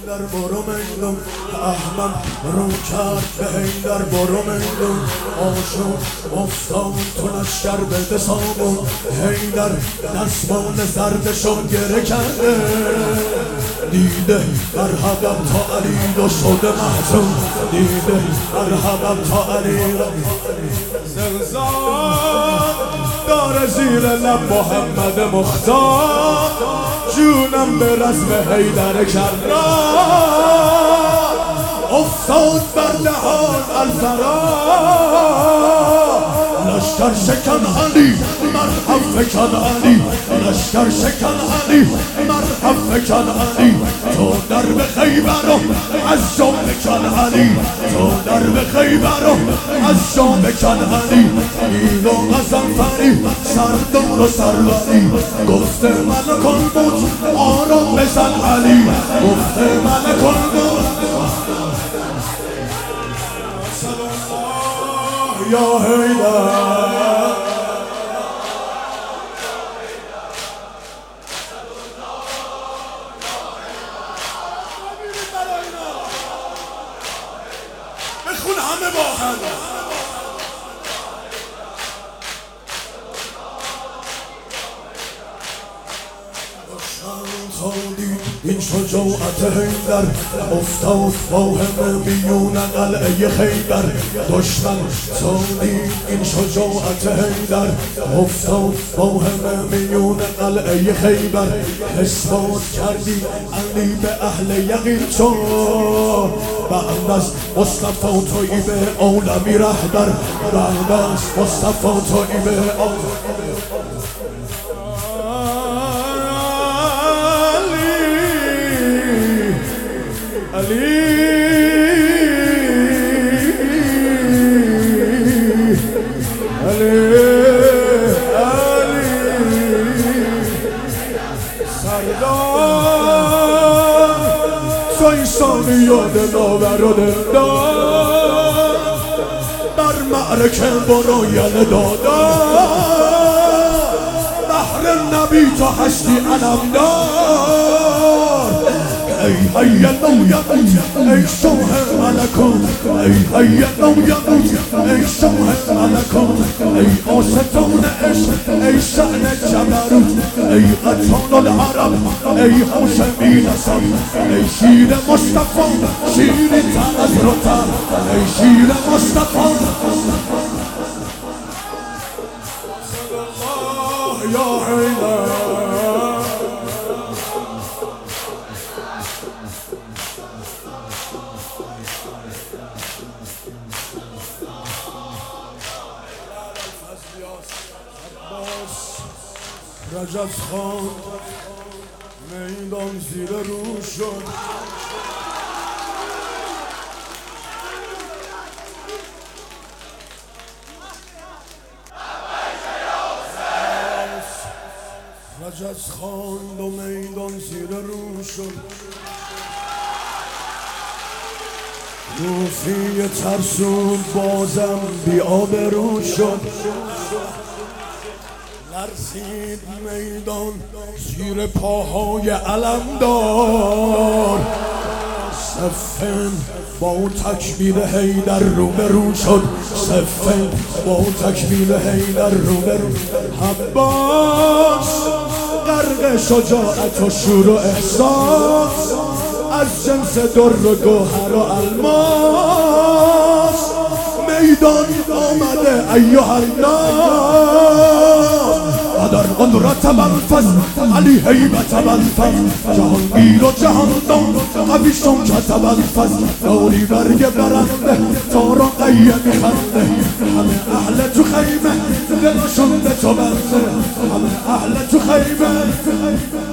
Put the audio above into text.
هیدر برو مندم احمد رو کرد به هیدر برو مندم آشون افتاد تو لشکر بده سامون هیدر دستمان زردشو گره کرده دیده مرحبا تا علی دو شده محزون دیده مرحبا تا علی زغزان داره زیر لب محمد مختار جونم به رزم هیدر کررا افتاد بر دهان الفرا لشکر شکن علی مرحب فکن علی لشکر شکن علی مرحب فکن علی تو در به خیبر از شام بکن علی تو در به خیبر از شام بکن علی اینو غضنفری سردار و سروری گفته ملکان بود آرام بزن علی گفته ملکان بود یا هیدر بخون همه با هم این شجاعت هیدر افتاد با همه میون قلعه خیبر دشمن دید این شجاعت هیدر افتاد با همه میون قلعه خیبر اثبات کردی علی به اهل یقین چون بعد از مصطفی تویی به عالمی رهبر بعد از مصطفی تویی به علی علی علی سردار سایسان یاد ناور و دلدار بر معرکه برای دادا بحر نبی تو هستی علمدار ای هیا نو یموت ای شوه ملکان ای هیا نو یموت ای شوه ملکان ای آستان عشق ای شأن جبروت ای قطان العرب ای هاشمی نسب ای شیر مصطفی شیر تر از رتب ای شیر مصطفی یا هیدر رجب خان میدان زیر رو شد رجب خان دو میدان زیر رو شد روفی ترسون بازم بی آبرو شد لرزید میدان زیر پاهای علمدار صفن با تکبیر هیدر روبرو شد صفن با تکبیر هیدر روبرو عباس غرق شجاعت و شور و احساس از جنس در و گوهر و الماس میدان آمده ایها الناس در قدرت منفذ علی هیبت منفذ جهانگیر و جهاندان قوی شوکت منفذ داری برگ برنده تارا قیه میخنده همه اهل تو خیمه دلشون به تو بنده همه اهل تو خیمه